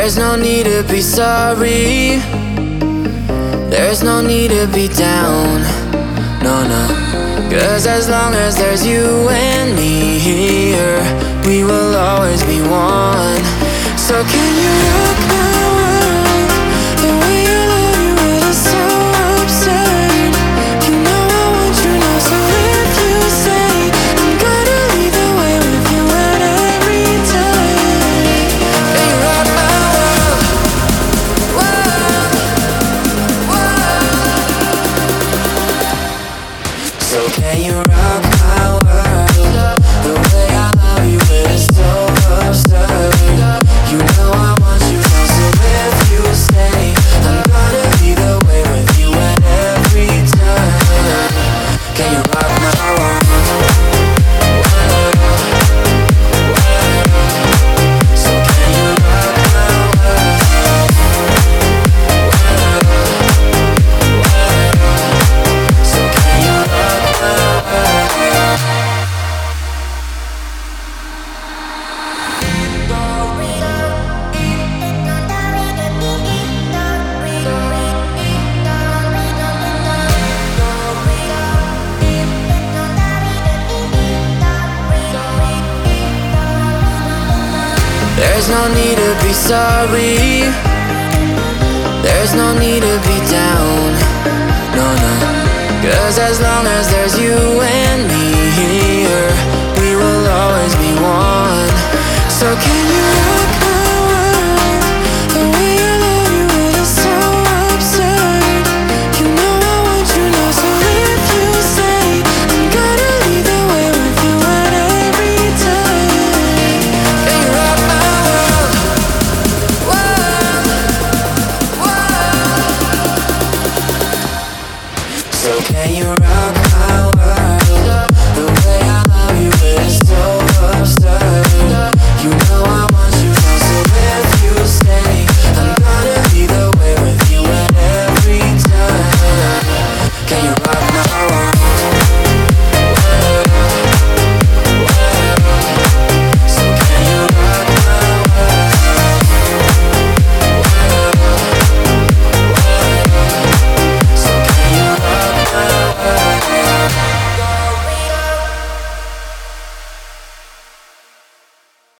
There's no need to be sorry. There's no need to be down. No, no. 'Cause as long as there's you and me here, we will always be one. So can you rock my world the way I love you? It is so absurd. You know I want you now, so if you say I'm gonna lead the way with you at every turn, then you rock my world, world, world. So can you rock my world the way I love you? It is so absurd. You know I want you now, so if you say I'm gonna be the way with you at every turn, can you rock my world? So can you rock my world? So can you rock my world? There's no need to be sorry. There's no need to be down. No, no. 'Cause as long as there's you and me here, we will always be one. So can